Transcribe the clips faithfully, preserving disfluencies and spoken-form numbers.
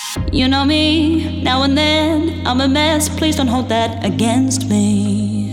You know me, now and then I'm a mess, please don't hold that against me.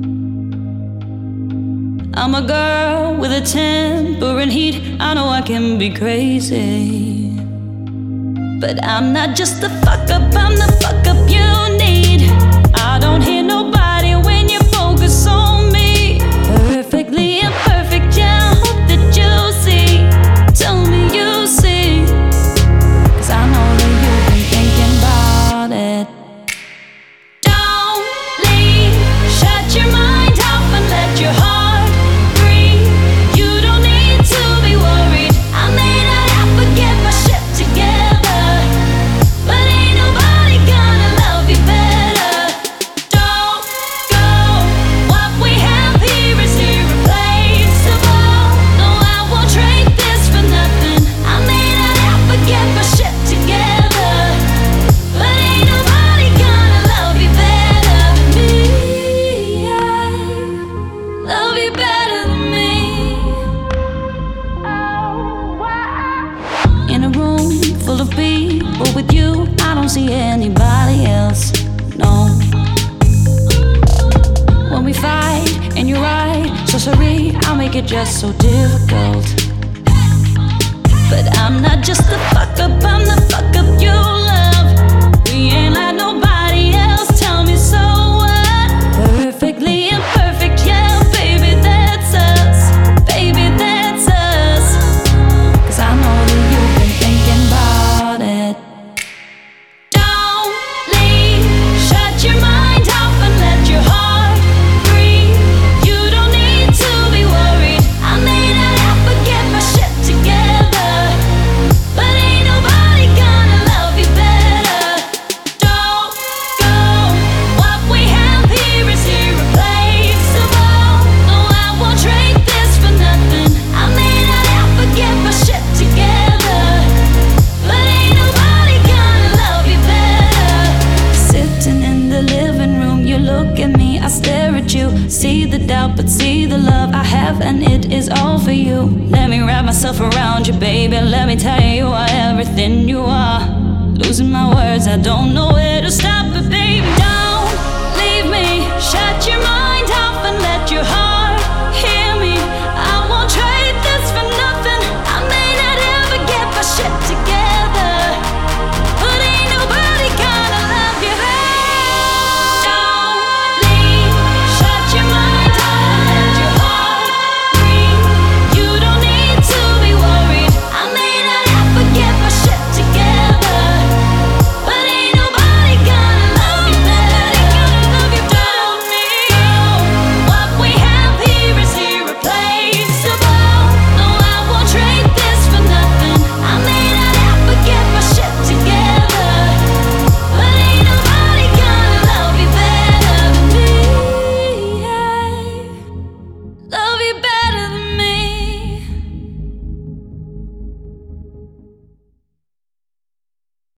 I'm a girl with a temper and heat, I know I can be crazy, but I'm not just the fuck up, I'm the fuck up you need. I don't hear nobody when you focus on me. Perfectly imperfect, yeah, I hope that you see. Tell me you see, 'cause I know that you've been thinking about it. Don't leave, shut your mind off and let your heart breathe. You don't need to be worried, I may not have to get my shit together, but ain't nobody gonna love you better. Don't go, what we have here is irreplaceable. No, I won't trade this for nothing, I may not have to get my shit together, but ain't nobody gonna love you better than me. I love you better than me. In a room full of people with you, I don't see anybody else, no. When we fight and you're right, so sorry, I'll make it just so difficult. But I'm not just the fuck up, I'm the fuck up you love. We ain't like nobody else, tell me so what? Perfectly imperfect, yeah, baby, that's us. Baby, that's us. 'Cause I know that you've been thinking about it. Don't leave, shut your mind off and let your heart breathe. You don't need to be worried, I may not have to get my shit together, but ain't nobody gonna love you better. Don't go, what we have here is irreplaceable. No, I won't trade this for nothing, I may not have to get my shit together, but ain't nobody gonna love you better. Sitting in the living room, you look at me, I stare at you. See the doubt, but see the love I have, and it is all for you. Let me wrap myself around you, baby. Let me tell you you are everything you are. Losing my words, I don't know where to stop.